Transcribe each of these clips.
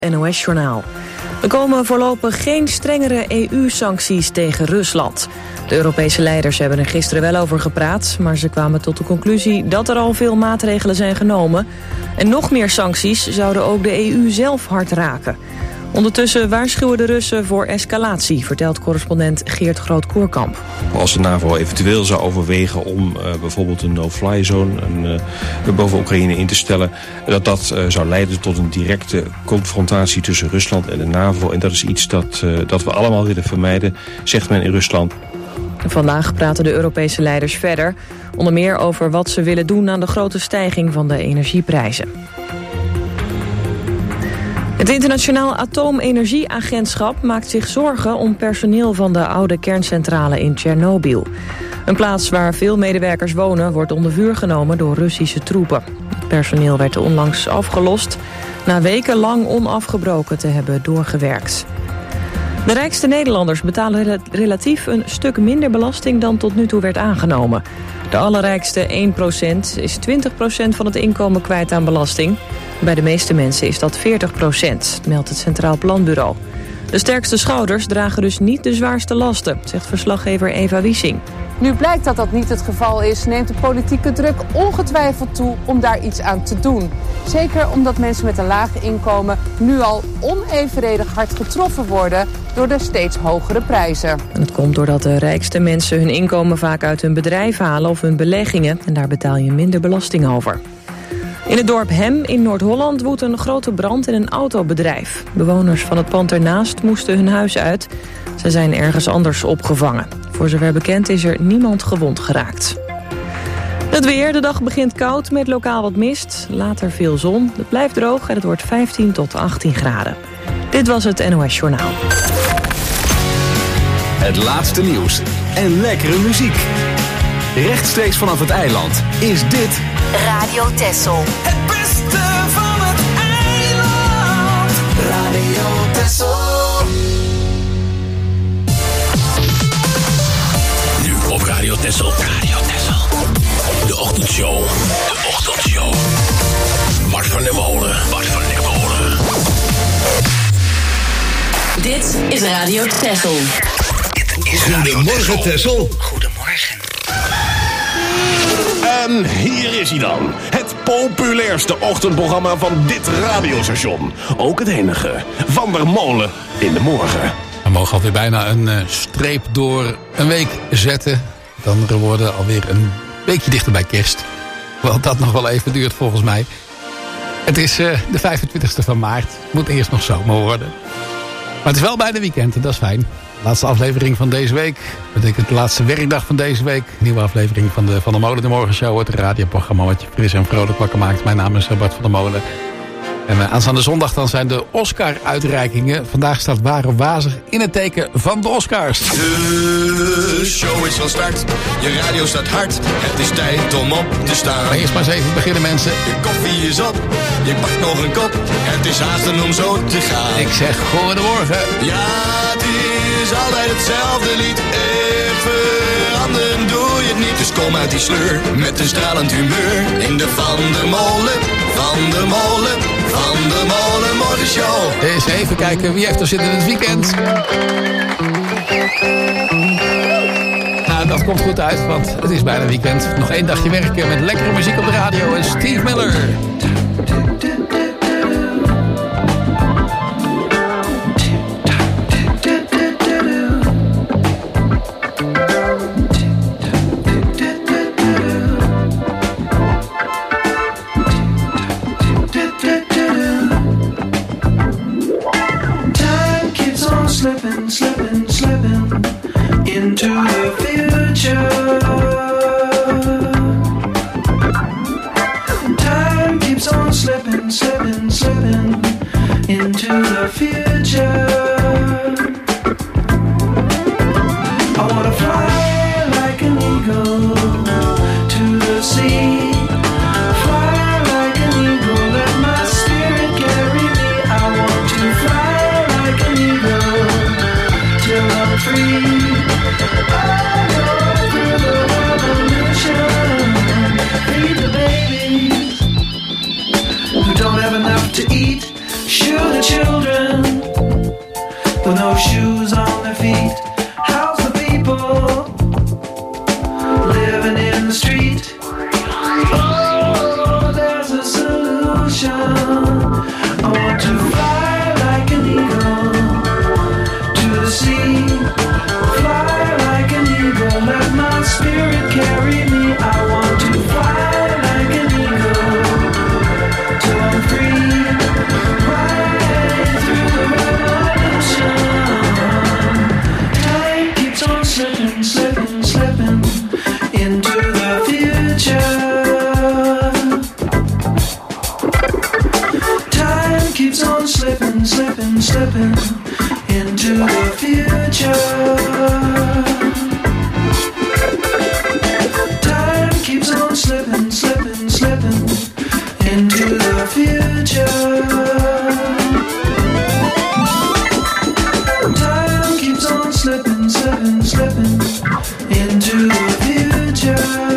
NOS-journaal. Er komen voorlopig geen strengere EU-sancties tegen Rusland. De Europese leiders hebben er gisteren wel over gepraat, maar ze kwamen tot de conclusie dat er al veel maatregelen zijn genomen. En nog meer sancties zouden ook de EU zelf hard raken. Ondertussen waarschuwen de Russen voor escalatie, vertelt correspondent Geert Groot-Koerkamp. Als de NAVO eventueel zou overwegen om bijvoorbeeld een no-fly zone boven Oekraïne in te stellen, dat zou leiden tot een directe confrontatie tussen Rusland en de NAVO. En dat is iets dat we allemaal willen vermijden, zegt men in Rusland. Vandaag praten de Europese leiders verder, onder meer over wat ze willen doen aan de grote stijging van de energieprijzen. Het Internationaal Atoomenergieagentschap maakt zich zorgen om personeel van de oude kerncentrale in Tsjernobyl. Een plaats waar veel medewerkers wonen wordt onder vuur genomen door Russische troepen. Het personeel werd onlangs afgelost na wekenlang onafgebroken te hebben doorgewerkt. De rijkste Nederlanders betalen relatief een stuk minder belasting dan tot nu toe werd aangenomen. De allerrijkste 1% is 20% van het inkomen kwijt aan belasting. Bij de meeste mensen is dat 40%, meldt het Centraal Planbureau. De sterkste schouders dragen dus niet de zwaarste lasten, zegt verslaggever Eva Wiesing. Nu blijkt dat dat niet het geval is, neemt de politieke druk ongetwijfeld toe om daar iets aan te doen. Zeker omdat mensen met een laag inkomen nu al onevenredig hard getroffen worden door de steeds hogere prijzen. En het komt doordat de rijkste mensen hun inkomen vaak uit hun bedrijf halen of hun beleggingen. En daar betaal je minder belasting over. In het dorp Hem in Noord-Holland woedt een grote brand in een autobedrijf. Bewoners van het pand ernaast moesten hun huis uit. Ze zijn ergens anders opgevangen. Voor zover bekend is er niemand gewond geraakt. Het weer, de dag begint koud met lokaal wat mist. Later veel zon. Het blijft droog en het wordt 15 tot 18 graden. Dit was het NOS Journaal. Het laatste nieuws en lekkere muziek. Rechtstreeks vanaf het eiland is dit Radio Texel. Het beste van het eiland. Radio Texel. Nu op Radio Texel. Radio Texel. De ochtendshow. De ochtendshow. Bart van der Molen. Bart van der Molen. Dit is Radio Texel. Goedemorgen Texel. Goedemorgen. En hier is hij dan. Het populairste ochtendprogramma van dit radiostation. Ook het enige. Van der Molen in de morgen. We mogen alweer bijna een streep door een week zetten. Dan worden we alweer een weekje dichter bij kerst. Wel, dat nog wel even duurt volgens mij. Het is de 25e van maart. Moet eerst nog zomer worden. Maar het is wel bijna weekend en dat is fijn. Laatste aflevering van deze week. Dat betekent de laatste werkdag van deze week. Nieuwe aflevering van de Van der Molen de Morgenshow. Het radioprogramma wat je fris en vrolijk wakker maakt. Mijn naam is Bart van der Molen. En aanstaande zondag dan zijn de Oscar-uitreikingen. Vandaag staat Ware Wazig in het teken van de Oscars. De show is van start. Je radio staat hard. Het is tijd om op te staan. Maar eerst maar eens even beginnen mensen. Je koffie is op. Je pakt nog een kop. Het is haasten om zo te gaan. Ik zeg goedemorgen. Ja, het is altijd hetzelfde lied. Veranderen doe je het niet. Dus kom uit die sleur met een stralend humeur. In de Van der Molen, Van der Molen, Van der Molen Morgenshow. Eens even kijken wie heeft er zitten in het weekend. Nou, dat komt goed uit, want het is bijna weekend. Nog één dagje werken met lekkere muziek op de radio en Steve Miller. Slipping, slipping, slipping into the future. Time keeps on slipping, slipping, slipping into the future. I wanna fly like an eagle to the sea. Fly like an eagle, let my spirit carry me. I want to fly like an eagle till I'm free. Oh, through the revolution, feed the babies who don't have enough to eat. Shoot the children slipping, slipping, slipping into the future. Time keeps on slipping, slipping, slipping into the future. Time keeps on slipping, slipping, slipping into the future.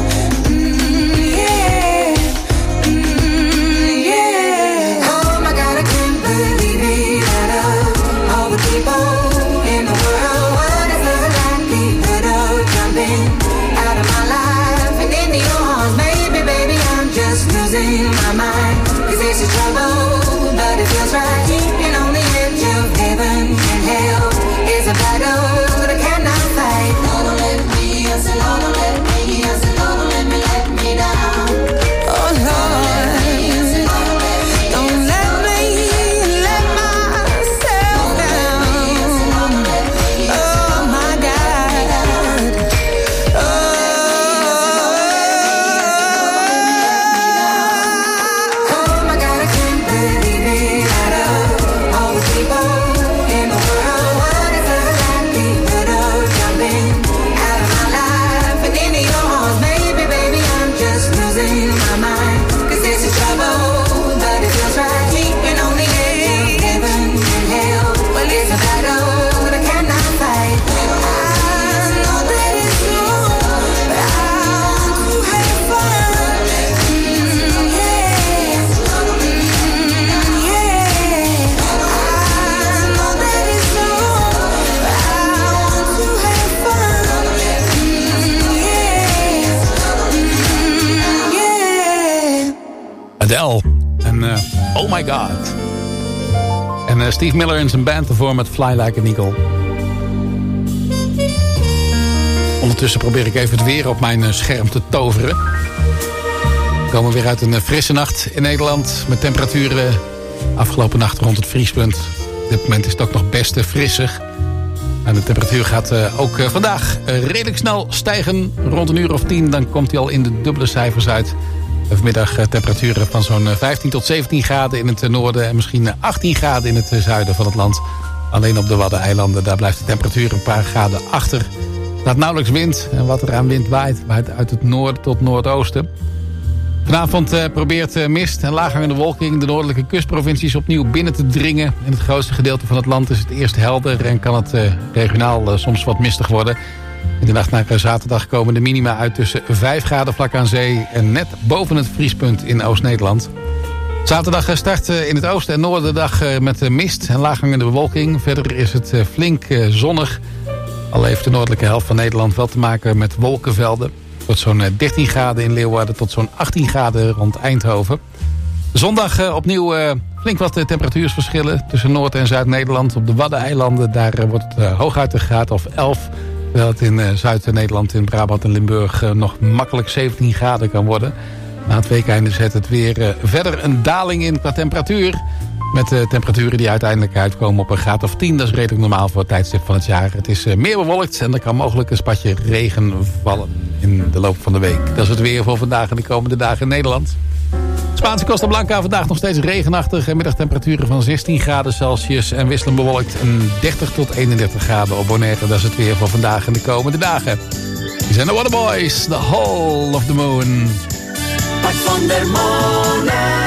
Oh my God. Adele. En Oh My God. En Steve Miller en zijn band ervoor met Fly Like an Eagle. Ondertussen probeer ik even het weer op mijn scherm te toveren. We komen weer uit een frisse nacht in Nederland. Met temperaturen afgelopen nacht rond het vriespunt. Op dit moment is het ook nog best frissig. En de temperatuur gaat ook vandaag redelijk snel stijgen. Rond een uur of 10, dan komt hij al in de dubbele cijfers uit. Vanmiddag temperaturen van zo'n 15 tot 17 graden in het noorden... en misschien 18 graden in het zuiden van het land. Alleen op de Waddeneilanden, daar blijft de temperatuur een paar graden achter. Er staat nauwelijks wind en wat er aan wind waait uit het noorden tot noordoosten. Vanavond probeert mist en laaghangende wolking de noordelijke kustprovincies opnieuw binnen te dringen. In het grootste gedeelte van het land is het eerst helder en kan het regionaal soms wat mistig worden. In de nacht naar zaterdag komen de minima uit tussen 5 graden vlak aan zee en net boven het vriespunt in Oost-Nederland. Zaterdag start in het oosten en noorden de dag met mist en laaghangende bewolking. Verder is het flink zonnig. Al heeft de noordelijke helft van Nederland wel te maken met wolkenvelden. Tot zo'n 13 graden in Leeuwarden tot zo'n 18 graden rond Eindhoven. Zondag opnieuw flink wat temperatuursverschillen tussen Noord- en Zuid-Nederland. Op de Waddeneilanden daar wordt het hooguit een graad of 11. Terwijl het in Zuid-Nederland, in Brabant en Limburg nog makkelijk 17 graden kan worden. Na het weekeinde zet het weer verder een daling in qua temperatuur. Met temperaturen die uiteindelijk uitkomen op een graad of 10. Dat is redelijk normaal voor het tijdstip van het jaar. Het is meer bewolkt en er kan mogelijk een spatje regen vallen in de loop van de week. Dat is het weer voor vandaag en de komende dagen in Nederland. Spaanse Costa Blanca vandaag nog steeds regenachtig. Middagtemperaturen van 16 graden Celsius en wisselend bewolkt. En 30 tot 31 graden op Bonaire. Dat is het weer voor vandaag en de komende dagen. Die zijn de Waterboys, The Hall of the Moon. Bart van der Molen.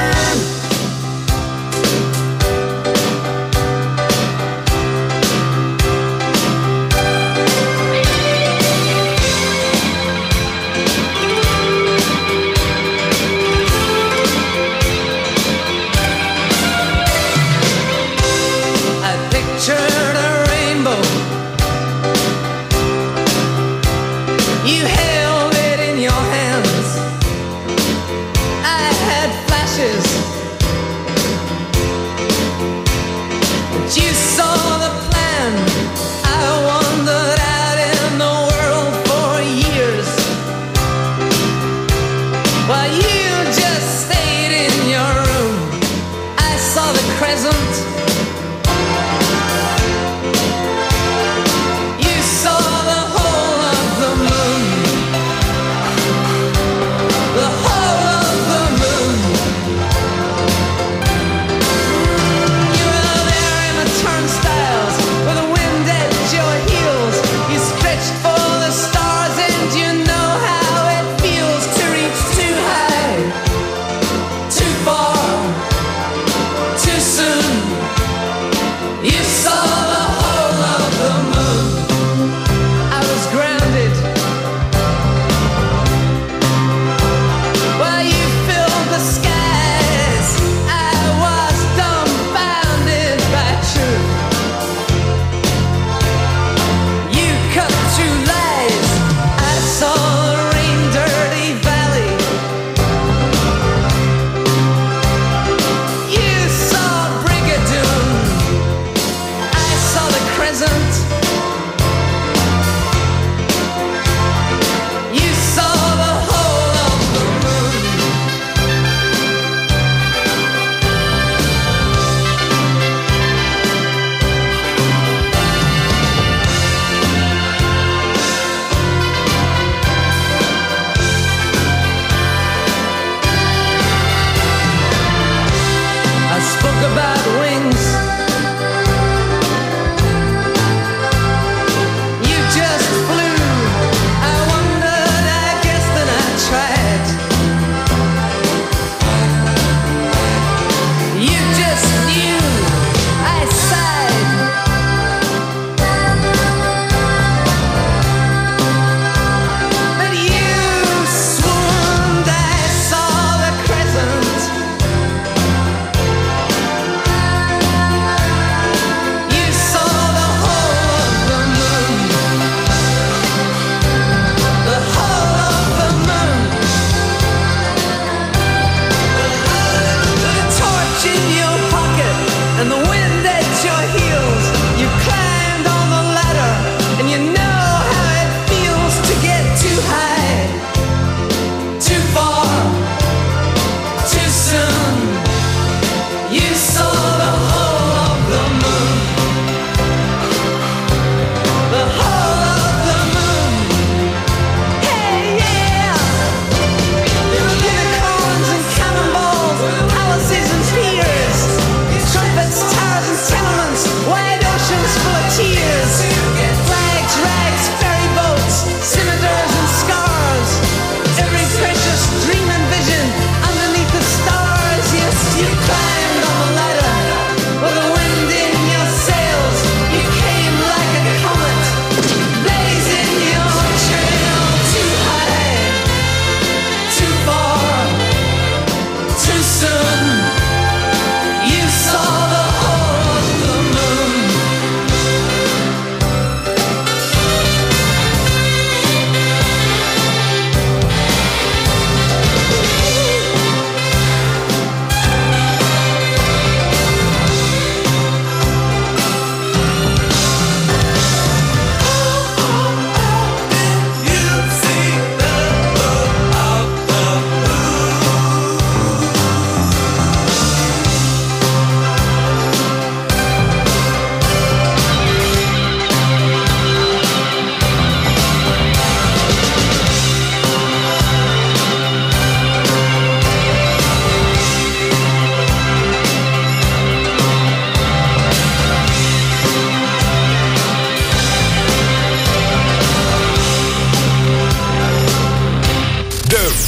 You held it in your hands. I had flashes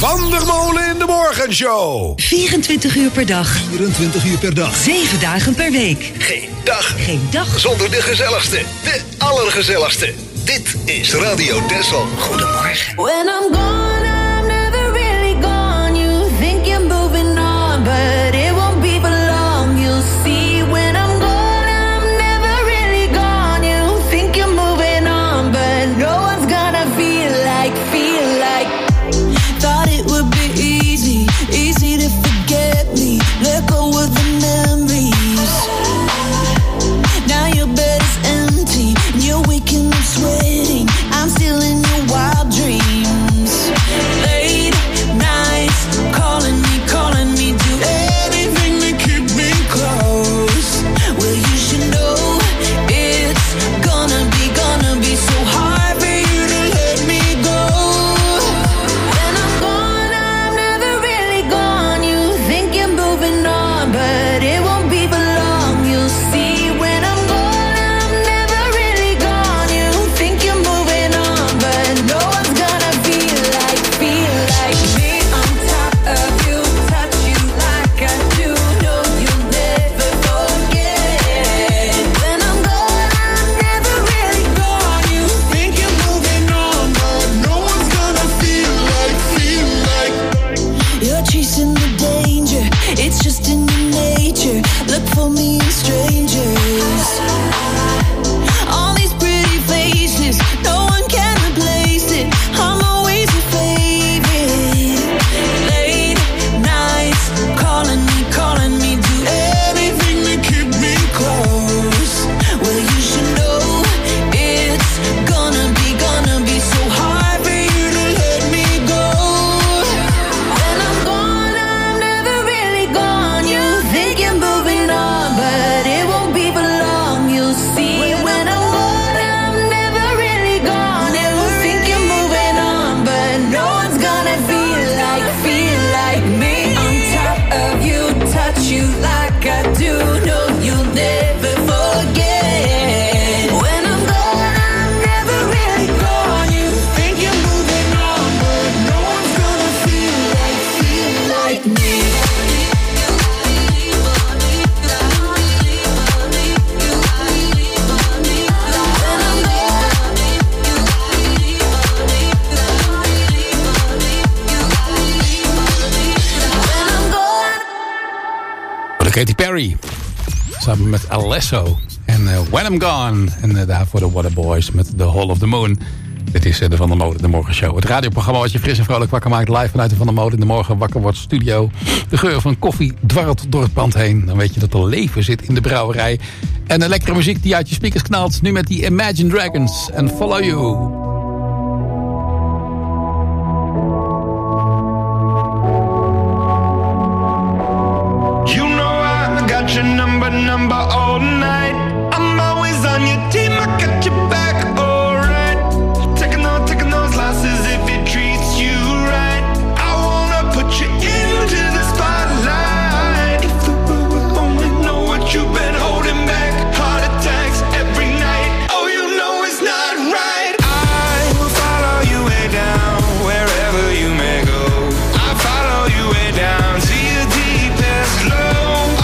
Van der Molen in de Morgenshow. 24 uur per dag. 24 uur per dag. 7 dagen per week. Geen dag. Geen dag zonder de gezelligste. De allergezelligste. Dit is Radio Texel. Goedemorgen. When I'm gone, I'm never really gone. You think you're moving on, but it won't be for long. You'll see when I'm gone, I'm never really gone. You think you're moving on, but no one's gonna feel like. Thought it would be easy to forget me. Let go of the memories. Now your bed is empty, and you're waking up sweating. I'm still in your wild dreams. Late nights, calling me, do anything to keep me close. Well, you should know it's gonna be so hard for you to let me go. When I'm gone, I'm never really gone. You think you're moving on, but it won't be for long. You'll see when I'm gone, I'm never really gone. You think you're moving on, but no one's gonna feel like me on top of you, touch you like I do. No, you'll never forget. When I'm gone, I'm never really gone. You think you're moving on, but no one's gonna feel like. You're chasing the danger, it's just in your nature. Look for me in strangers. All these pretty faces, no one can replace it. I'm always your favorite. Late nights, calling me, do anything to keep me close. Well, you should know it's gonna be so hard for you to let me go. When I'm gone, I'm never really gone. You think you're moving on, but it won't be for long. You'll see when I'm gone, I'm never really gone. You think you're moving on, but no one's gonna feel like me on top of you, touch you like I do. No, you'll never forget. When I'm gone, I'm never really gone. You think you're moving on, but no one's gonna feel like me. Katy Perry. Samen met Alesso. En When I'm Gone. En daarvoor de Waterboys met The Hall of the Moon. Dit is de Van der Molen in de Morgenshow. Het radioprogramma wat je fris en vrolijk wakker maakt. Live vanuit de Van der Molen in de Morgen wakker wordt studio. De geur van koffie dwarrelt door het pand heen. Dan weet je dat er leven zit in de brouwerij. En een lekkere muziek die uit je speakers knalt. Nu met die Imagine Dragons en Follow You. Your number all night. I'm always on your team, I got your back, alright. Taking those losses if it treats you right. I wanna put you into the spotlight. If the world would only know what you've been holding back. Heart attacks every night. Oh, you know it's not right. I will follow you way down, wherever you may go. I follow you way down to your deepest low.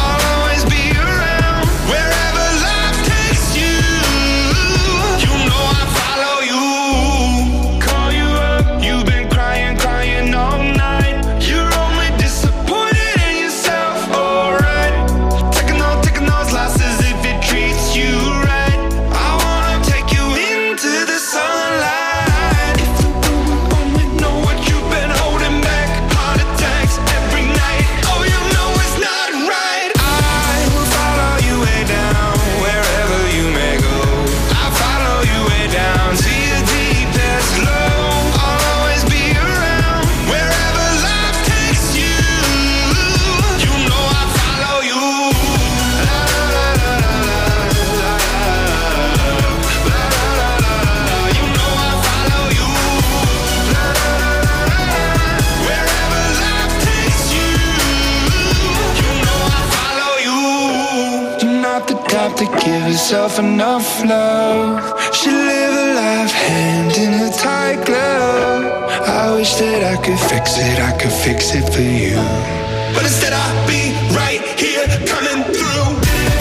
To give herself enough love. She live a life hand in a tight glove. I wish that I could fix it for you. But instead I'll be right here coming through.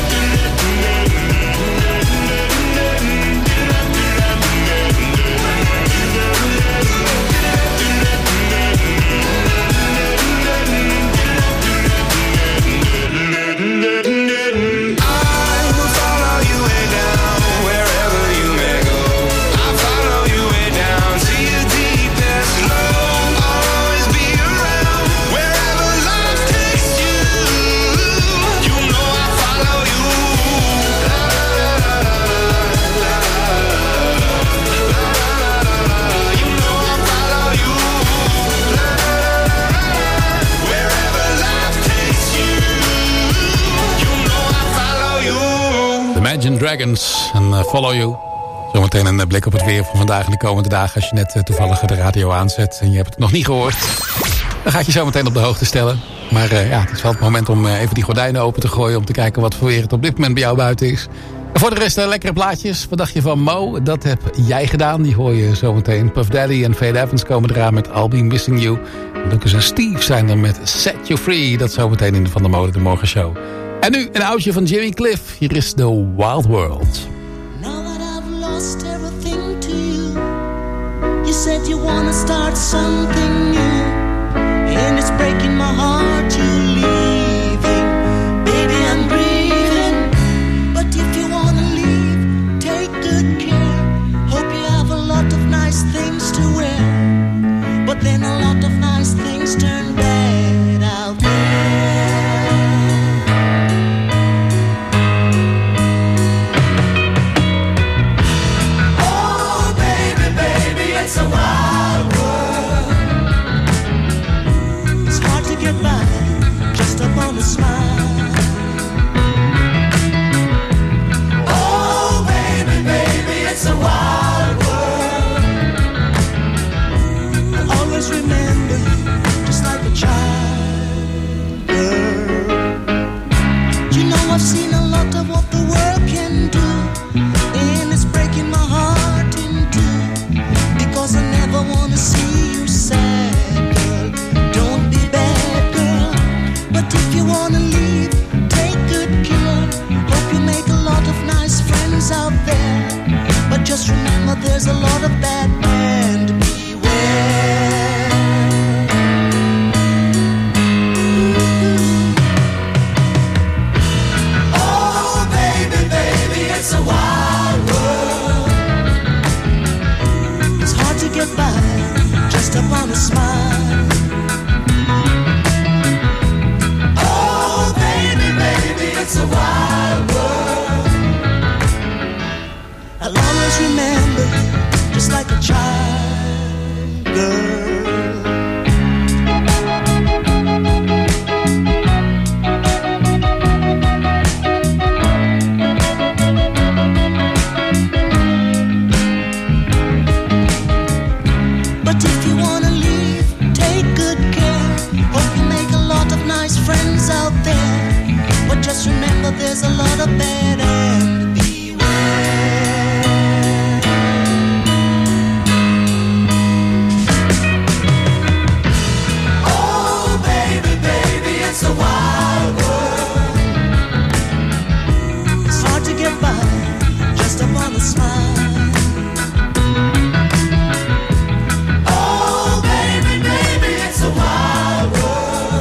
Imagine Dragons en Follow You. Zometeen een blik op het weer van vandaag en de komende dagen. Als je net toevallig de radio aanzet en je hebt het nog niet gehoord. Dan ga ik je zo meteen op de hoogte stellen. Maar ja, het is wel het moment om even die gordijnen open te gooien. Om te kijken wat voor weer het op dit moment bij jou buiten is. En voor de rest lekkere plaatjes. Wat dacht je van Mo? Dat heb jij gedaan. Die hoor je zometeen. Puff Daddy en Fade Evans komen eraan met I'll Be Missing You. Lucas en Steve zijn er met Set You Free. Dat zometeen in de Van der Molen de Morgenshow. En nu een oudje van Jimmy Cliff. Hier is The Wild World. Now that I've lost everything to you, you said you wanna start something new, and it's breaking my heart you're leaving. Baby, I'm grieving, but if you wanna leave, take good care. Hope you have a lot of nice things to wear, but then a lot of nice things turn bad out there. It's a wild world. It's hard to get by just upon a smile. Oh, baby, baby, it's a wild world. I always remember you just like a child, girl. You know I've seen a lot of what the world can do, and it's breaking my heart in two. Because I never wanna see you sad, girl. Don't be bad, girl. But if you wanna leave, take good care. Hope you make a lot of nice friends out there. But just remember there's a lot of bad men to beware. Oh, baby, baby, it's a wild world. To get by just upon a smile. Oh, baby, baby, it's a wild world. I'll always remember you just like a child, girl. Friends out there, but just remember there's a lot of bad and beware. Oh, baby, baby, it's a wild world. It's hard to get by just upon a smile. Oh, baby, baby, it's a wild world.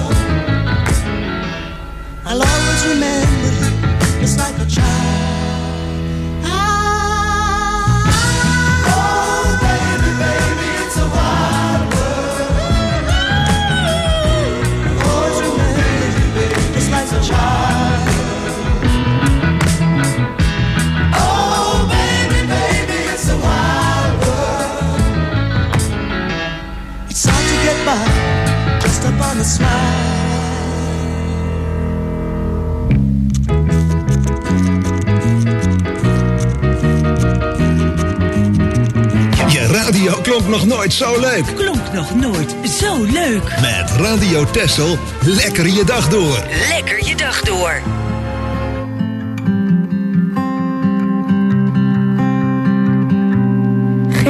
I'll always remember you just like a child. Oh, baby, baby, it's a wild world. I'll always remember you just like a child. Oh, baby, baby, it's a wild world. It's hard to get by just upon a smile. Radio klonk nog nooit zo leuk. Klonk nog nooit zo leuk. Met Radio Texel, lekker je dag door. Lekker je dag door.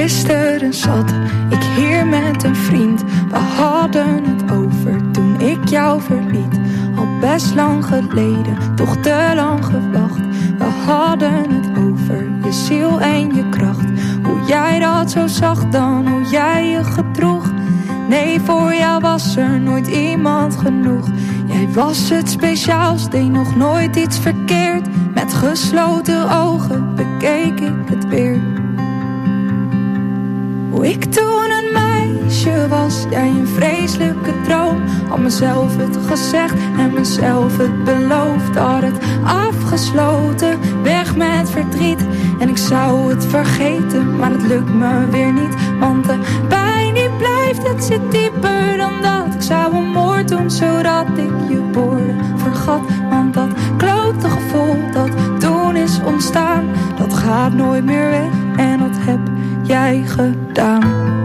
Gisteren zat ik hier met een vriend. We hadden het over toen ik jou verliet. Al best lang geleden, toch te lang gewacht. We hadden het over je ziel en je kracht. Hoe jij dat zo zag dan, hoe jij je gedroeg. Nee, voor jou was er nooit iemand genoeg. Jij was het speciaals, deed nog nooit iets verkeerd. Met gesloten ogen bekeek ik het weer. Hoe ik toen een meisje was, jij een vreselijke droom. Had mezelf het gezegd en mezelf het beloofd. Had het afgesloten, weg met verdriet. En ik zou het vergeten, maar het lukt me weer niet. Want de pijn die blijft, het zit dieper dan dat. Ik zou een moord doen, zodat ik je woorden vergat. Want dat klote gevoel dat toen is ontstaan, dat gaat nooit meer weg. En dat heb jij gedaan.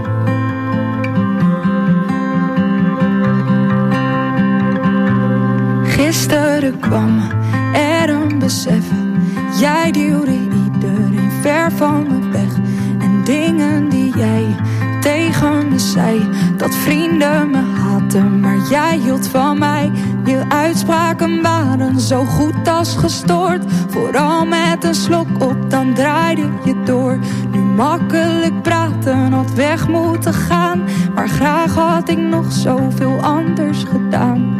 Gisteren kwam er een besef. Jij duwde iedereen ver van me weg. En dingen die jij tegen me zei, dat vrienden me haatten, maar jij hield van mij. Je uitspraken waren zo goed als gestoord. Vooral met een slok op, dan draaide je door. Nu makkelijk praten, had weg moeten gaan. Maar graag had ik nog zoveel anders gedaan.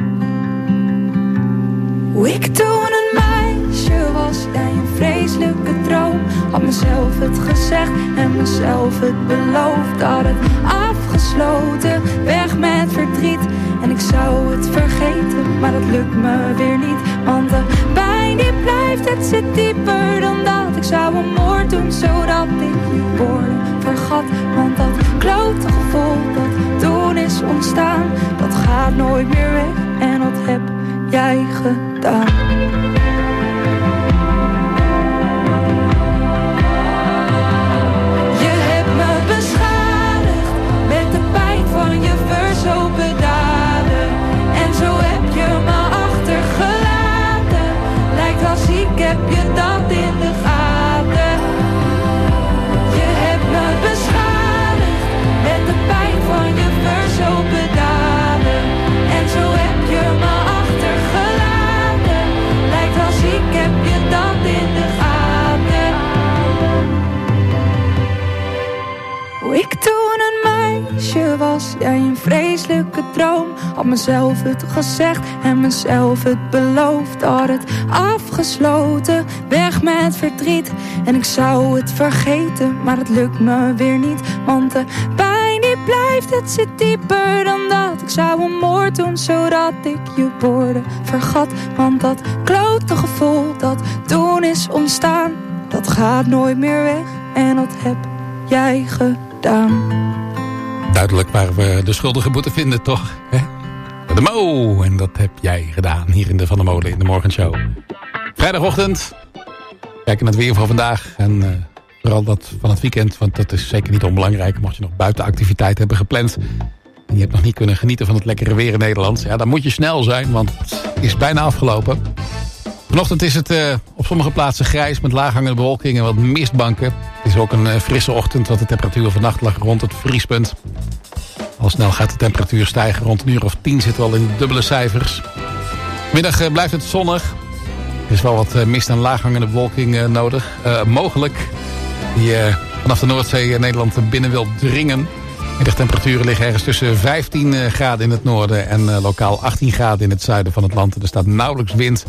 Hoe ik toen een meisje was, jij een vreselijke droom. Had mezelf het gezegd en mezelf het beloofd. Had het afgesloten, weg met verdriet. En ik zou het vergeten, maar dat lukt me weer niet. Want de pijn die blijft, het zit dieper dan dat. Ik zou een moord doen, zodat ik je woorden vergat. Want dat klote gevoel dat toen is ontstaan, dat gaat nooit meer weg. En dat heb jij gedaan. Je hebt me beschadigd met de pijn van je verzopen daden. En zo heb je me achtergelaten. Lijkt als ik heb je dat in de gaten. Je hebt me beschadigd met de pijn van je verzopen daden. En zo heb je me achtergelaten. Lijkt als ik heb je dat in de gaten. Hoe ik toen een meisje was, jij een vreselijke droom. Had mezelf het gezegd en mezelf het beloofd. Had het afgesloten, weg met verdriet. En ik zou het vergeten, maar het lukt me weer niet. Want de pijn die blijft, het zit dieper dan dat. Ik zou een moord doen, zodat ik je woorden vergat. Want dat klote gevoel dat toen is ontstaan, dat gaat nooit meer weg. En dat heb jij gedaan. Duidelijk waar we de schuldigen moeten vinden, toch? Hè? De Mo, en dat heb jij gedaan hier in de Van der Molen in de Morgenshow. Vrijdagochtend, kijken naar het weer van vandaag. En vooral dat van het weekend, want dat is zeker niet onbelangrijk. Mocht je nog buitenactiviteit hebben gepland en je hebt nog niet kunnen genieten van het lekkere weer in Nederland, ja, dan moet je snel zijn, want het is bijna afgelopen. Vanochtend is het op sommige plaatsen grijs met laaghangende bewolking en wat mistbanken. Het is ook een frisse ochtend, want de temperatuur vannacht lag rond het vriespunt. Al snel gaat de temperatuur stijgen. Rond een uur of 10 zitten we al in dubbele cijfers. Middag blijft het zonnig. Er is wel wat mist en laaghangende bewolking nodig. Mogelijk die vanaf de Noordzee Nederland binnen wil dringen. Middagtemperaturen liggen ergens tussen 15 graden in het noorden en lokaal 18 graden in het zuiden van het land. Er staat nauwelijks wind.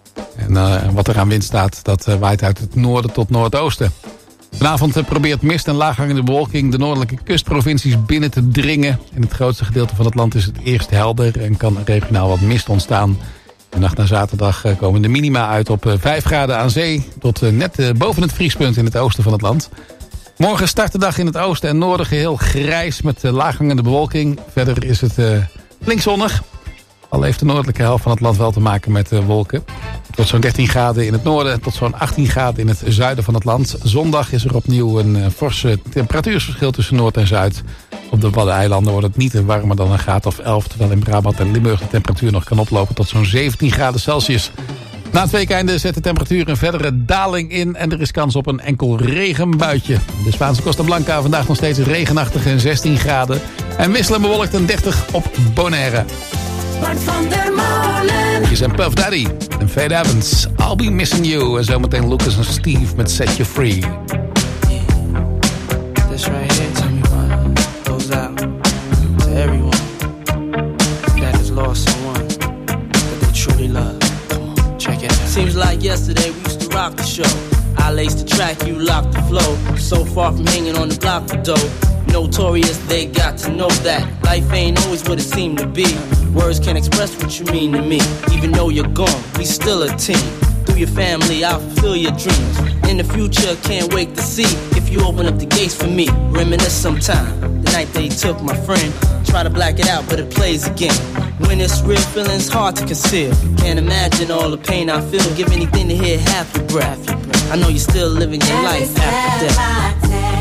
En wat er aan wind staat, dat waait uit het noorden tot noordoosten. Vanavond probeert mist en laaghangende bewolking de noordelijke kustprovincies binnen te dringen. In het grootste gedeelte van het land is het eerst helder en kan regionaal wat mist ontstaan. De nacht naar zaterdag komen de minima uit op 5 graden aan zee tot net boven het vriespunt in het oosten van het land. Morgen start de dag in het oosten en noorden geheel grijs met laaghangende bewolking. Verder is het flink zonnig. Al heeft de noordelijke helft van het land wel te maken met wolken. Tot zo'n 13 graden in het noorden, tot zo'n 18 graden in het zuiden van het land. Zondag is er opnieuw een forse temperatuursverschil tussen Noord en Zuid. Op de Waddeneilanden wordt het niet warmer dan een graad of 11... terwijl in Brabant en Limburg de temperatuur nog kan oplopen tot zo'n 17 graden Celsius. Na het weekeinde zet de temperatuur een verdere daling in en er is kans op een enkel regenbuitje. De Spaanse Costa Blanca vandaag nog steeds regenachtig en 16 graden. En wisselend bewolkt en 30 op Bonaire. Bart van der Molen. Hier zijn Puff Daddy en Fade Evans. I'll Be Missing You. En zometeen Lucas en Steve met Set You Free. This right here, tell me what goes out to everyone that has lost someone that they truly love. Check it out. Seems like yesterday we used to rock the show. I laced the track, you locked the flow. So far from hanging on the block for dough. Notorious, they got to know that life ain't always what it seemed to be. Words can't express what you mean to me. Even though you're gone, we still a team. Through your family, I'll fulfill your dreams. In the future, can't wait to see if you open up the gates for me. Reminisce sometime, the night they took my friend. Try to black it out, but it plays again. When it's real, feeling's hard to conceal. Can't imagine all the pain I feel. Give anything to hear half your breath. I know you're still living your life after death.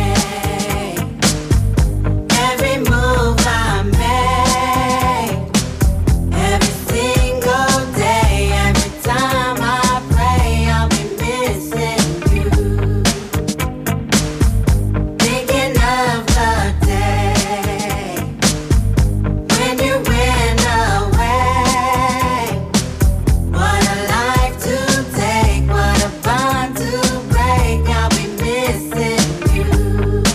Every move I make, every single day, every time I pray, I'll be missing you. Thinking of the day when you went away. What a life to take, what a bond to break. I'll be missing you.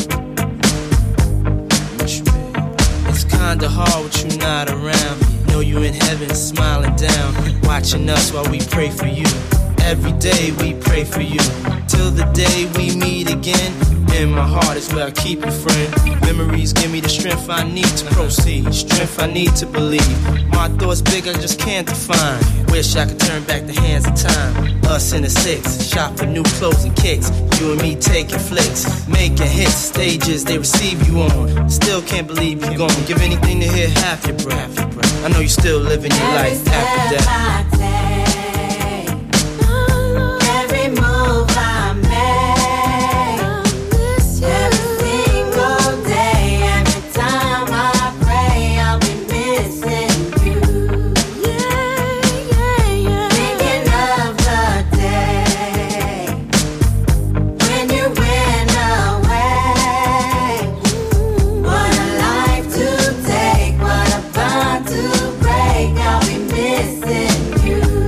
It's kinda hard with you not around. Know you in heaven smiling down, watching us while we pray for you. Every day we pray for you, till the day we meet again. In my heart is where I keep you, friend. Memories give me the strength I need to proceed, strength I need to believe. My thoughts big, I just can't define. Wish I could turn back the hands of time. Us in the six, shop for new clothes and kicks. You and me taking flicks, making hits, stages they receive you on. Still can't believe you're gone. Give anything to hear half your breath. I know you're still living your life after death. Every move I make, every single day, every time I pray, I'll be missing you. Thinking of the day when you went away. What a life to take, what a bond to break. I'll be missing you.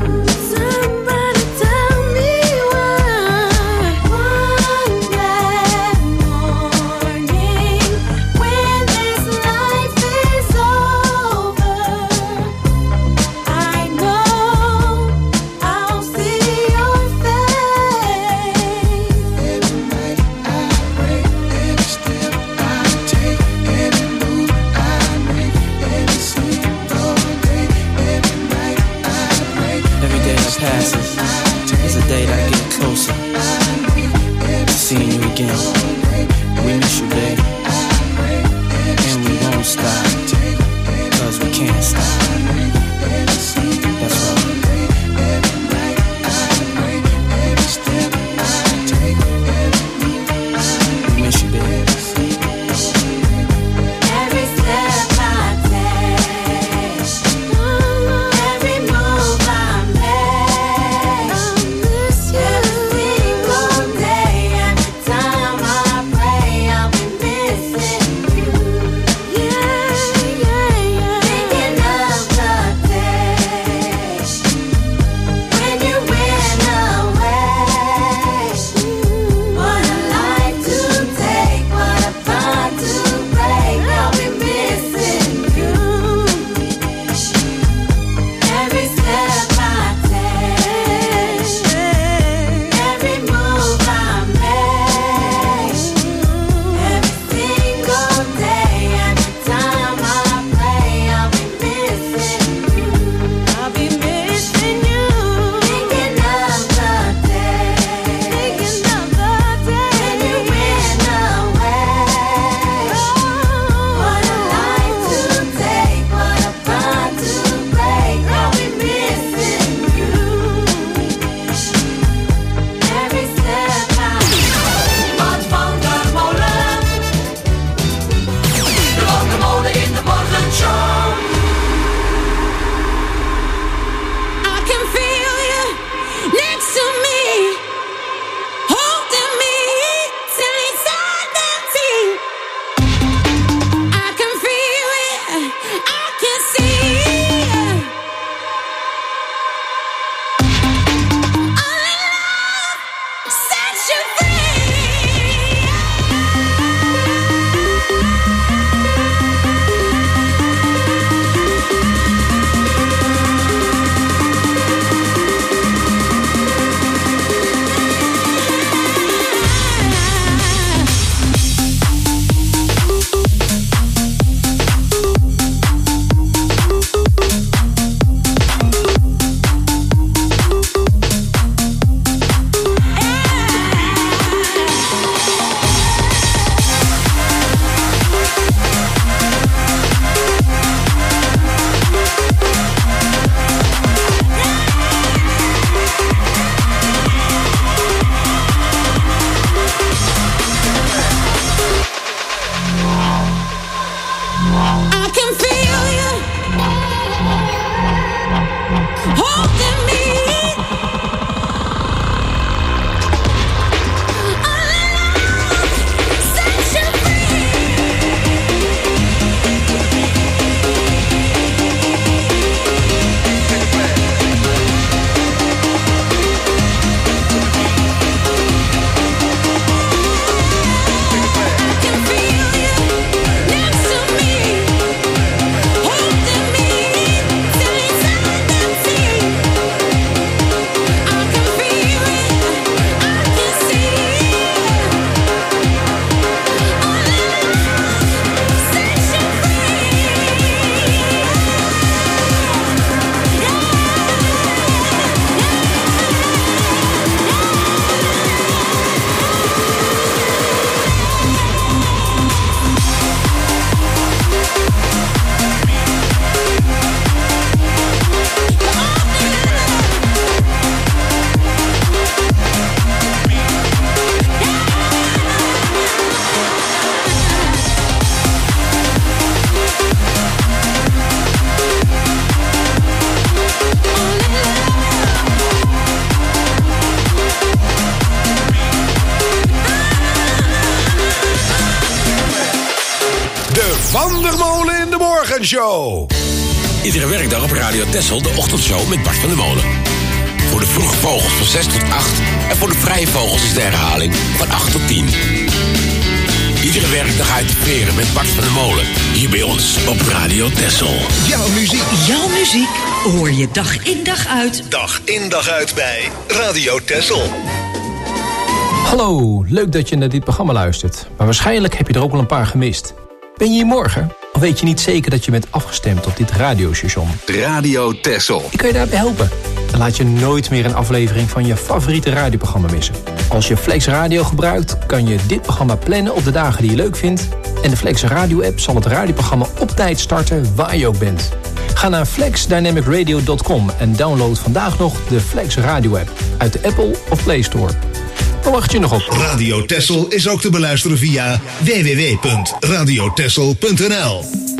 Show. Iedere werkdag op Radio Texel de ochtendshow met Bart van der Molen. Voor de vroege vogels van 6 tot 8 en voor de vrije vogels is de herhaling van 8 tot 10. Iedere werkdag uit te preren met Bart van der Molen. Hier bij ons op Radio Texel. Jouw muziek. Jouw muziek hoor je dag in dag uit. Dag in dag uit bij Radio Texel. Hallo, leuk dat je naar dit programma luistert. Maar waarschijnlijk heb je er ook al een paar gemist. Ben je hier morgen? Of weet je niet zeker dat je bent afgestemd op dit radiostation? Radio Texel. Ik kan je daarbij helpen. Dan laat je nooit meer een aflevering van je favoriete radioprogramma missen. Als je Flex Radio gebruikt, kan je dit programma plannen op de dagen die je leuk vindt. En de Flex Radio app zal het radioprogramma op tijd starten waar je ook bent. Ga naar flexdynamicradio.com en download vandaag nog de Flex Radio app uit de Apple of Play Store. Waar wacht je nog op? Radio Texel is ook te beluisteren via www.radiotexel.nl.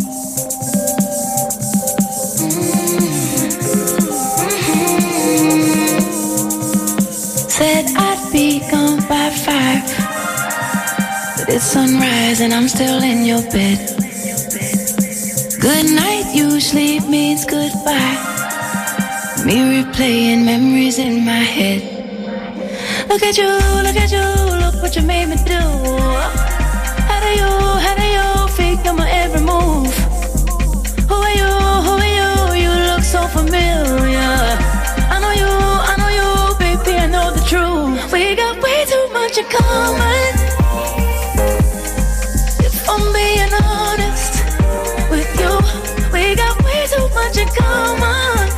Said I'd be gone by 5, but it's sunrise and I'm still in your bed. Good night usually means goodbye. Me replaying memories in my head. Look at you, look what you made me do. How do you fake on my every move? Who are you, you look so familiar. I know you, baby, I know the truth. We got way too much in common. If I'm being honest with you, we got way too much in common.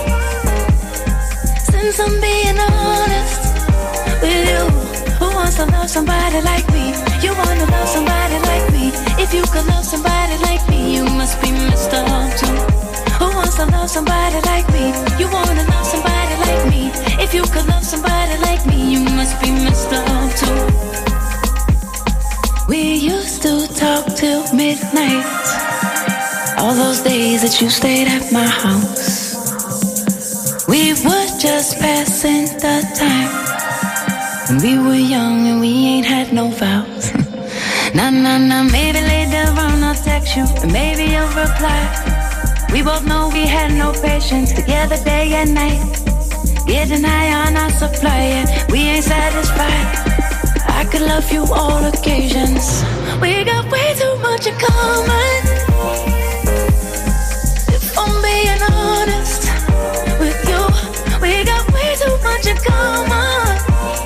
Since I'm being honest with you, who wants to love somebody like me? You wanna love somebody like me? If you could love somebody like me, you must be messed up too. Who wants to love somebody like me? You wanna love somebody like me? If you could love somebody like me, you must be messed up too. We used to talk till midnight, all those days that you stayed at my house. We were just passing the time when we were young and we ain't had no vows. Nah, maybe later on I'll text you and maybe you'll reply. We both know we had no patience together day and night. Getting high on our supply and we ain't satisfied. I could love you all occasions. We got way too much in common. If I'm being honest with you, we got way too much in common.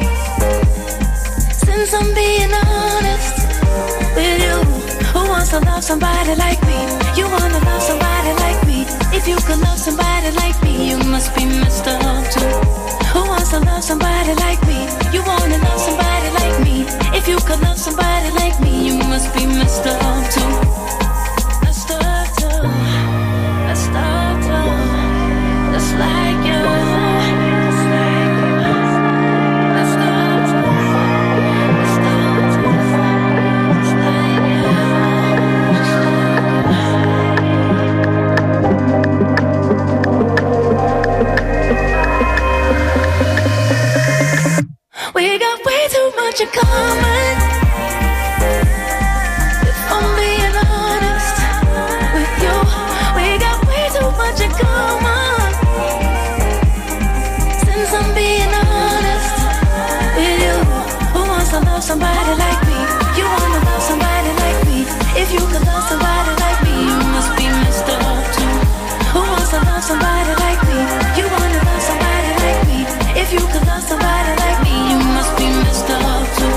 Since I'm being honest with you, who wants to love somebody like me? You wanna love somebody like me? If you could love somebody like me, you must be messed up too. Who wants to love somebody like me? You wanna love somebody like me? If you could love somebody like me, you must be messed up too. Messed up too. Messed up too. Just like you. We got way too much in common. If I'm being honest with you, we got way too much in common. Since I'm being honest with you, who wants to love somebody like me? You wanna love somebody like me? If you could love somebody like me, you must be messed up too. Who wants to love somebody like me? You wanna love somebody like me? If you could love somebody like me, you must be messed up too.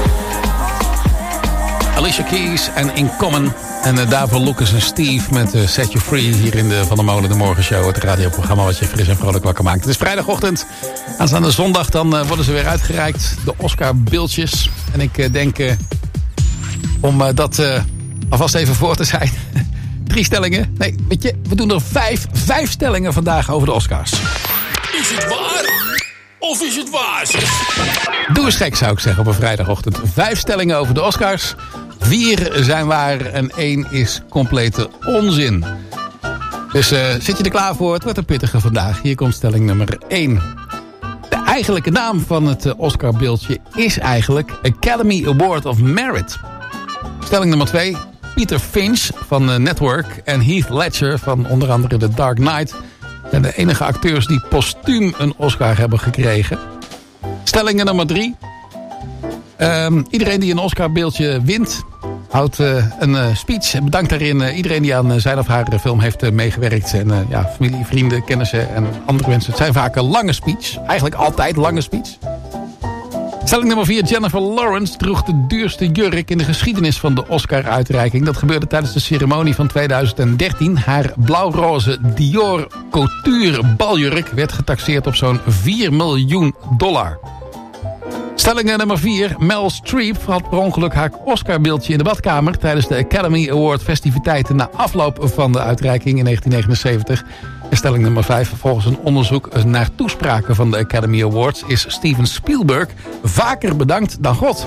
Alicia Keys en In Common. En daarvoor Lucas en Steve met Set You Free hier in de Van der Molen de Morgenshow. Het radioprogramma wat je fris en vrolijk wakker maakt. Het is vrijdagochtend. Aanstaande zondag dan worden ze weer uitgereikt. De Oscar-beeldjes. En ik denk om dat alvast even voor te zijn. 3 stellingen. Nee, weet je, we doen er 5 stellingen vandaag over de Oscars. Is het waar? Of is het waar? Doe eens gek, zou ik zeggen, op een vrijdagochtend. 5 stellingen over de Oscars. 4 zijn waar en 1 is complete onzin. Dus zit je er klaar voor? Het wordt een pittige vandaag. Hier komt stelling nummer 1. De eigenlijke naam van het Oscarbeeldje is eigenlijk Academy Award of Merit. Stelling nummer 2. Peter Finch van Network en Heath Ledger van onder andere The Dark Knight zijn de enige acteurs die postuum een Oscar hebben gekregen. Stelling nummer 3. Iedereen die een Oscar-beeldje wint, houdt een speech en bedankt daarin iedereen die aan zijn of haar film heeft meegewerkt. En familie, vrienden, kennissen en andere mensen. Het zijn vaak een lange speech. Eigenlijk altijd lange speech. Stelling nummer 4. Jennifer Lawrence droeg de duurste jurk in de geschiedenis van de Oscar-uitreiking. Dat gebeurde tijdens de ceremonie van 2013. Haar blauwroze Dior Couture baljurk werd getaxeerd op zo'n $4 miljoen. Stelling nummer 4. Meryl Streep had per ongeluk haar Oscarbeeldje in de badkamer tijdens de Academy Award festiviteiten na afloop van de uitreiking in 1979. En stelling nummer 5. Volgens een onderzoek naar toespraken van de Academy Awards is Steven Spielberg vaker bedankt dan God.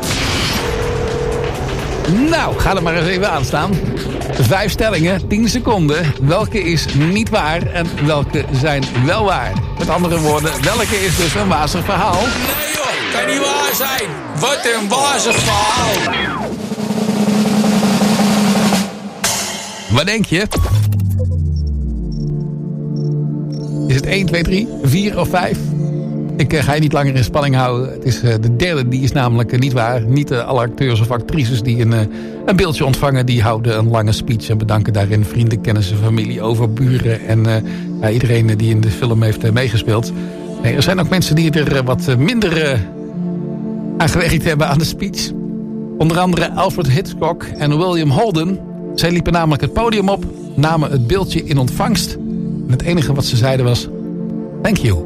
Nou, ga er maar eens even aan staan. 5 stellingen, 10 seconden. Welke is niet waar en welke zijn wel waar? Met andere woorden, welke is dus een wazig verhaal? Nee joh, kan niet waar zijn. Wat een wazig verhaal. Wat denk je? Is het 1, 2, 3, 4 of 5? Ik ga je niet langer in spanning houden. Het is de derde, die is namelijk niet waar. Niet alle acteurs of actrices die een beeldje ontvangen, die houden een lange speech en bedanken daarin vrienden, kennissen, familie, overburen en iedereen die in de film heeft meegespeeld. Nee, er zijn ook mensen die er wat minder aan gewerkt hebben aan de speech. Onder andere Alfred Hitchcock en William Holden. Zij liepen namelijk het podium op, namen het beeldje in ontvangst. En het enige wat ze zeiden was, thank you.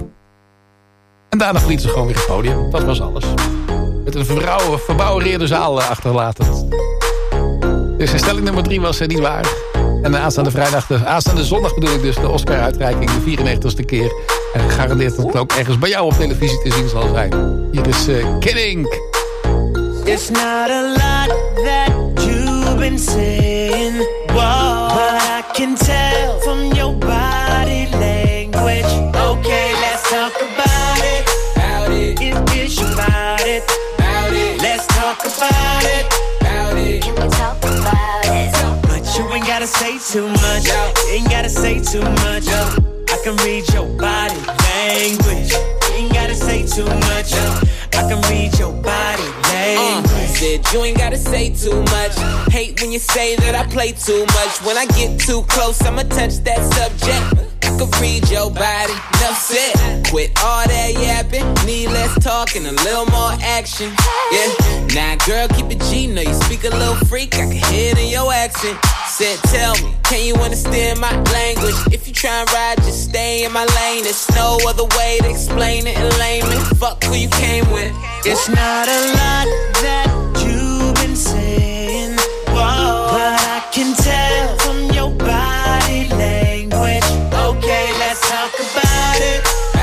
En daarna verlieten ze gewoon weer het podium. Dat was alles. Met een verbouwereerde zaal achterlatend. Dus stelling nummer 3 was niet waar. En aanstaande zondag bedoel ik dus de Oscar-uitreiking, de 94ste keer. En gegarandeerd dat het ook ergens bij jou op televisie te zien zal zijn. Hier is Kid Ink. It's not a lot that you've been saying, whoa, but I can tell from your body language. Okay, let's talk about it. It is about it. Let's talk about it. Can we talk about it? But you ain't gotta say too much. Ain't gotta say too much. I can read your body language. Ain't gotta say too much. I can read your body language. Said you ain't gotta say too much. Hate when you say that I play too much. When I get too close, I'ma touch that subject. I can read your body, enough said. Quit all that yapping, need less talking, a little more action. Yeah, now girl, keep it G, know you speak a little freak, I can hear it in your accent. Said, tell me, can you understand my language? If you try and ride, just stay in my lane. There's no other way to explain it in layman. Fuck who you came with. It's not a lot that you've been saying, whoa, but I can tell from your body language. Okay, let's talk about it.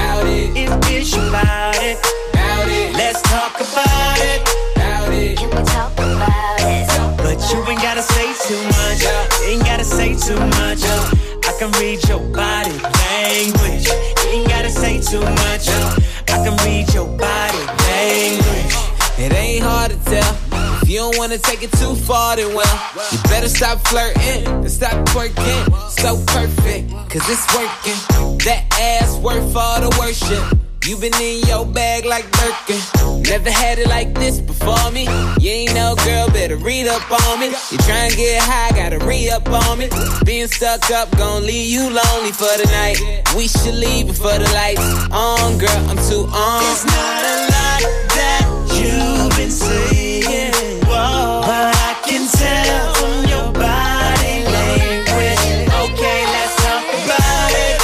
It is about it. Let's talk about it. Can we talk about it? But you ain't gotta say too much. Ain't gotta say too much. I can read your body language. Ain't gotta say too much. I can read your body language. It ain't hard to tell. If you don't wanna take it too far, then well, you better stop flirting and stop twerking. So perfect, cause it's working. That ass worth all the worship. You been in your bag like Birkin. Never had it like this before me. You ain't no girl, better read up on me. You try and get high, gotta re-up on me. Being stuck up, gon' leave you lonely for the night. We should leave before the lights on, girl, I'm too on. It's not a lot that you've been saying, whoa, but I can tell from your body language. Okay, let's talk about it.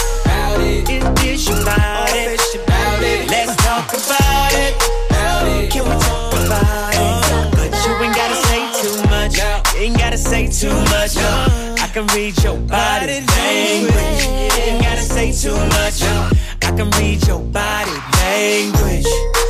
It is about it. Let's talk about it. Can we talk about it? But you ain't gotta say too much. Ain't gotta say too much. I can read your body language. Ain't gotta say too much. I can read your body language.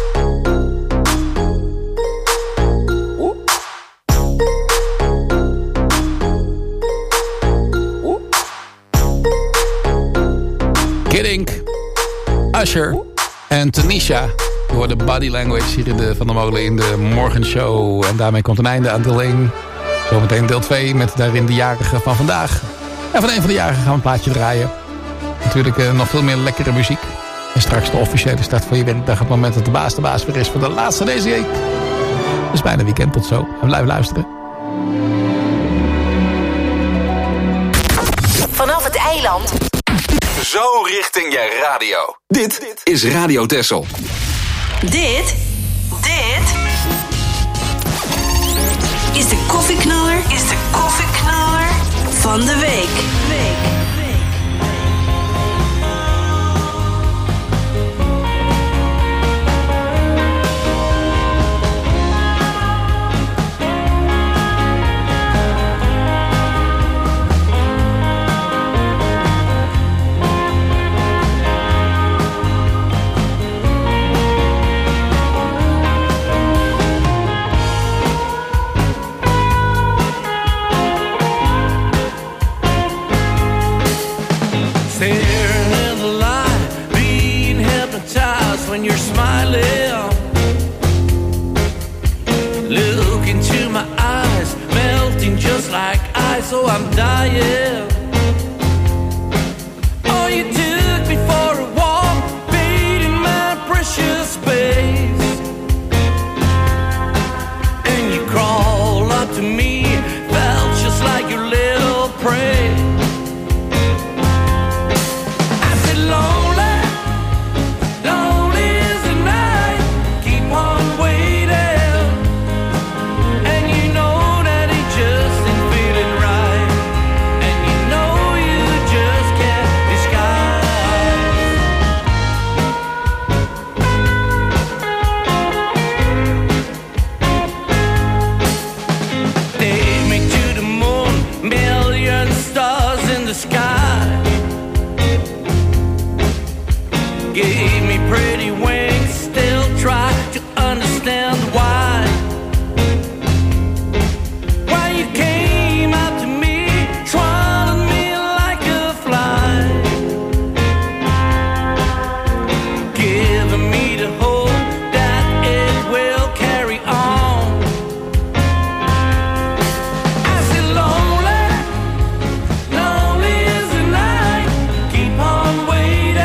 Kid Ink, Usher en Tanisha. Je hoort de body language hier in de Van der Molen in de morgenshow. En daarmee komt een einde aan deel 1 Zometeen deel 2 met daarin de jarigen van vandaag. En van een van de jarigen gaan we een plaatje draaien. Natuurlijk nog veel meer lekkere muziek. En straks de officiële start van je werkdag. Het moment dat de baas weer is voor de laatste deze week. Het is bijna weekend, tot zo. En blijf luisteren. Vanaf het eiland. Zo richting je radio. Dit is Radio Texel. Dit is de koffieknaller van de week. When you're smiling, look into my eyes, melting just like ice. So I'm dying. Oh, you took me for a walk, beating my precious space, and you crawl up to me, felt just like your little prey. I said, lonely. Gave me pretty wings, still try to understand why you came out to me, trotting me like a fly, giving me the hope that it will carry on. I said, lonely, lonely is the night, keep on waiting.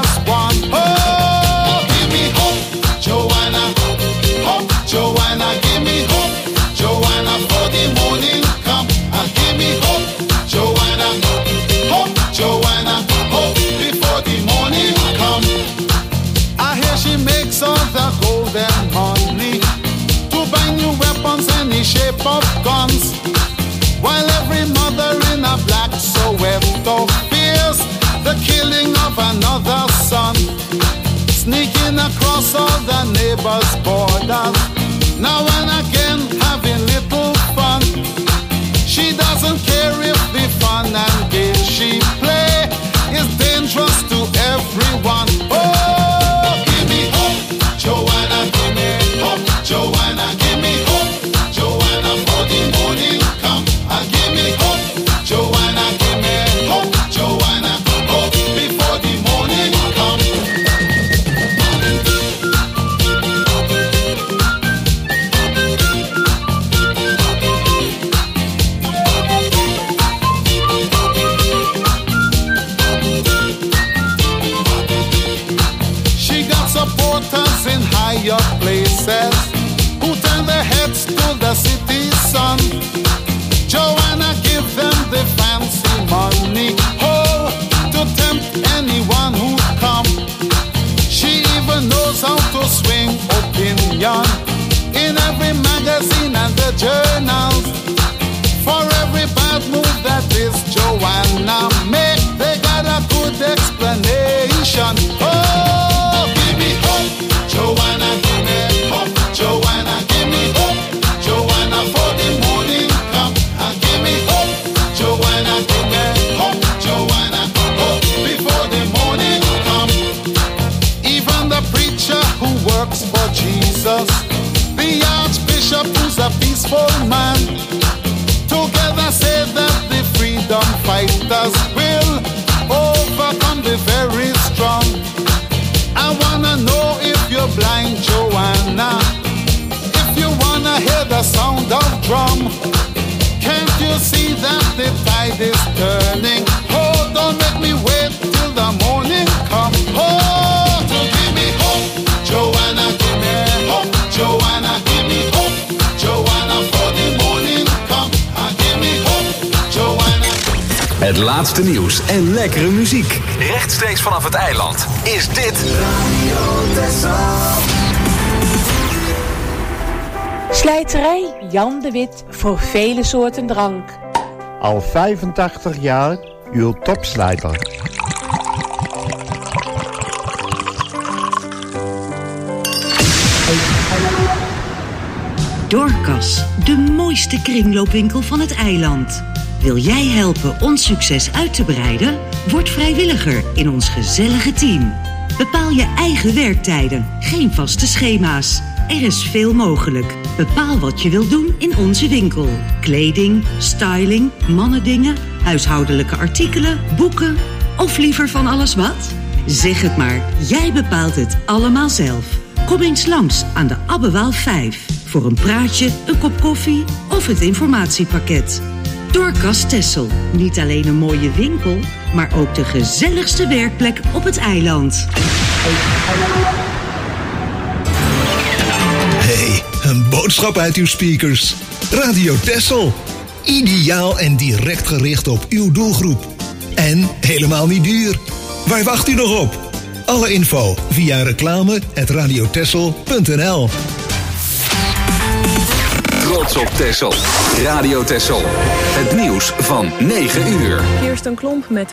Joanna, of guns, while every mother in a black Soweto fears the killing of another son, sneaking across all the neighbors' borders, now and again having little fun. She doesn't care if the fun and game she play is dangerous to everyone. Oh, give me hope, Joanna, give me hope, Joanna, give me hope, Joanna, for the morning come. Give me hope, Joanna, give me hope, Joanna, hope before the morning come. Supporters in higher places who turn their heads to the city sun. Joanna give them the fancy money, oh, to tempt anyone who come. She even knows how to swing opinion in every magazine and the journals. For every bad move that is Joanna make, they got a good explanation. Oh, give me hope, Joanna, give me hope, Joanna, give me hope, Joanna, for the morning come. Give me hope, Joanna, give me hope, Joanna, hope before the morning come. Even the preacher who works for Jesus, the archbishop who's a peaceful man, together say that the freedom fighters will overcome the very strong. I wanna know if you're blind, Joanna, if you wanna hear the sound of drum. Can't you see that the tide is turning? Oh, don't make me wait till the morning come. Oh, to give me hope, Joanna, give me hope, Joanna, give me hope, Joanna, for the morning come. Give me hope, Joanna. Het laatste nieuws en lekkere muziek. Rechtstreeks vanaf het eiland is dit Radio Texel. Slijterij Jan de Wit voor vele soorten drank. Al 85 jaar uw topslijter. Dorcas, de mooiste kringloopwinkel van het eiland. Wil jij helpen ons succes uit te breiden? Word vrijwilliger in ons gezellige team. Bepaal je eigen werktijden, geen vaste schema's. Er is veel mogelijk. Bepaal wat je wilt doen in onze winkel. Kleding, styling, mannendingen, huishoudelijke artikelen, boeken of liever van alles wat? Zeg het maar, jij bepaalt het allemaal zelf. Kom eens langs aan de Abbewaal 5 voor een praatje, een kop koffie of het informatiepakket. Dorcas Texel, niet alleen een mooie winkel, maar ook de gezelligste werkplek op het eiland. Hey, een boodschap uit uw speakers. Radio Texel. Ideaal en direct gericht op uw doelgroep. En helemaal niet duur. Waar wacht u nog op? Alle info via reclame@radiotexel.nl. Trots op Texel. Radio Texel. Het nieuws van 9 uur. Kirsten Klomp met